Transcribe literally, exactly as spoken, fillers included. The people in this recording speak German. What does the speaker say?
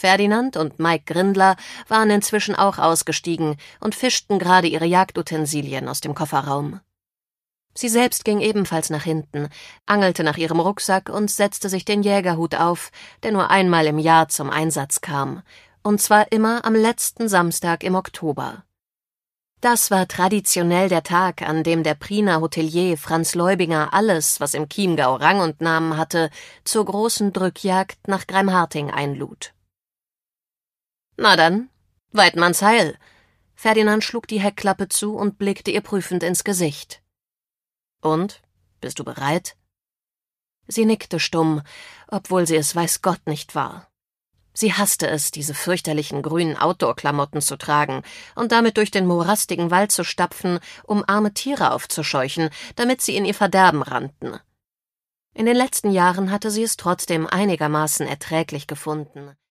Ferdinand und Mike Grindler waren inzwischen auch ausgestiegen und fischten gerade ihre Jagdutensilien aus dem Kofferraum. Sie selbst ging ebenfalls nach hinten, angelte nach ihrem Rucksack und setzte sich den Jägerhut auf, der nur einmal im Jahr zum Einsatz kam, und zwar immer am letzten Samstag im Oktober. Das war traditionell der Tag, an dem der Priener Hotelier Franz Leubinger alles, was im Chiemgau Rang und Namen hatte, zur großen Drückjagd nach Greimharting einlud. »Na dann, Weidmanns Heil!« Ferdinand schlug die Heckklappe zu und blickte ihr prüfend ins Gesicht. »Und, bist du bereit?« Sie nickte stumm, obwohl sie es weiß Gott nicht war. Sie hasste es, diese fürchterlichen grünen Outdoor-Klamotten zu tragen und damit durch den morastigen Wald zu stapfen, um arme Tiere aufzuscheuchen, damit sie in ihr Verderben rannten. In den letzten Jahren hatte sie es trotzdem einigermaßen erträglich gefunden.